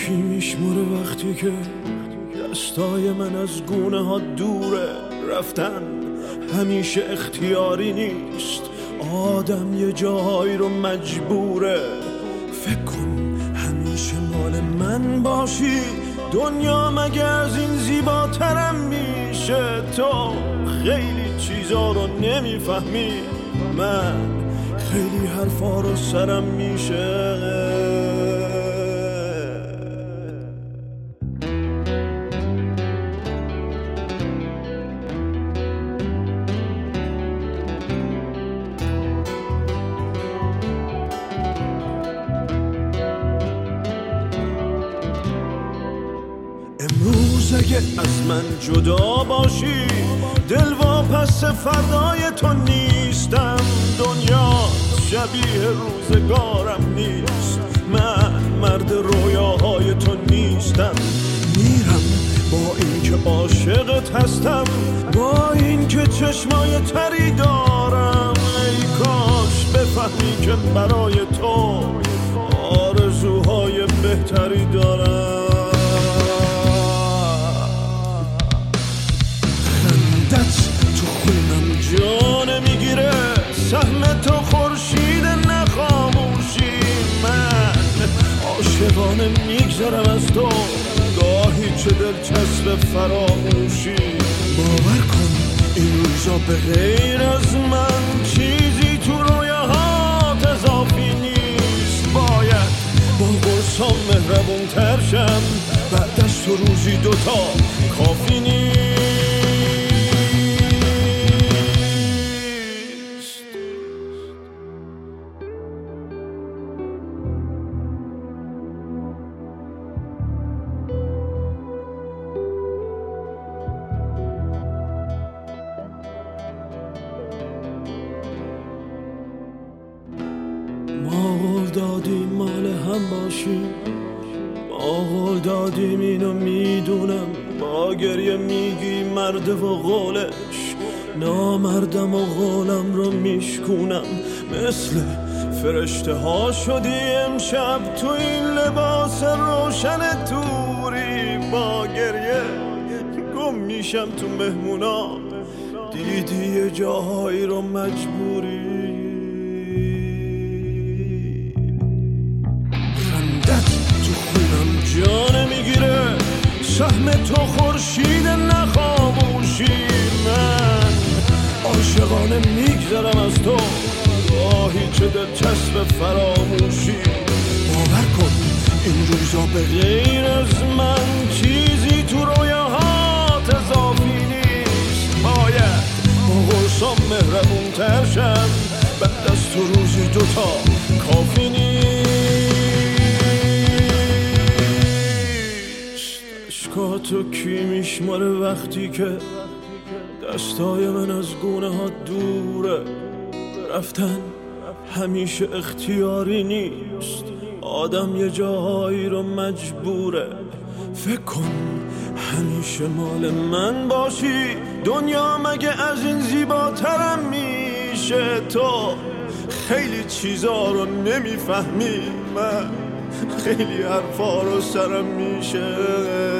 کی میشمره وقتی که دستای من از گونه ها دوره؟ رفتن همیشه اختیاری نیست، آدم یه جایی رو مجبوره. فکر کن همیشه مال من باشی، دنیا مگه از این زیباترم میشه؟ تو خیلی چیزا رو نمیفهمی، من خیلی حرفا رو سرم میشه. امروز اگه از من جدا باشی، دل واپس فردای تو نیستم. دنیا شبیه روزگارم نیست، من مرد رویاهای تو نیستم. میرم با اینکه عاشقت هستم، با اینکه چشمای تری دارم. ای کاش بفهمی که برای تو آرزوهای بهتری دارم. تو خونم جان میگیره، سهم تو خورشید نخاموشی. من عاشقانه میگذرم از تو، گاهی چه دلچسب فراموشی. باور کن این روزا به غیر از من چیزی تو رویاهات اضافی نیست. باید با قرصام مهربون تر شم، بعد از تو روزی دوتا کافی نیست. ما قول دادیم مال هم باشیم، ما قول دادیم اینو میدونم. با گریه میگی مرده و قولش، نامردم و قولم رو میشکونم. مثل فرشته ها شدی امشب تو این لباس روشن توری. با گریه گم میشم تو مهمونا، دیدی یه جاهایی رو مجبوری. تو خونم جان میگیره، سهم تو خورشید نخاموشی. من عاشقانه میگذرم از تو، گاهی چه دلچسب فراموشی. باور کن این روزا به غیر از من چیزی تو رویاهات اضافی نیست. باید با قرصام مهربون تر شم، بعد از تو روزی دوتا کافی نیست. تو کی میشماره وقتی که دستای من از گونه ها دوره؟ رفتن همیشه اختیاری نیست، آدم یه جاهایی رو مجبوره. فکر کن همیشه مال من باشی، دنیا مگه از این زیباترم میشه؟ تو خیلی چیزا رو نمیفهمی، من خیلی حرفا رو سرم میشه.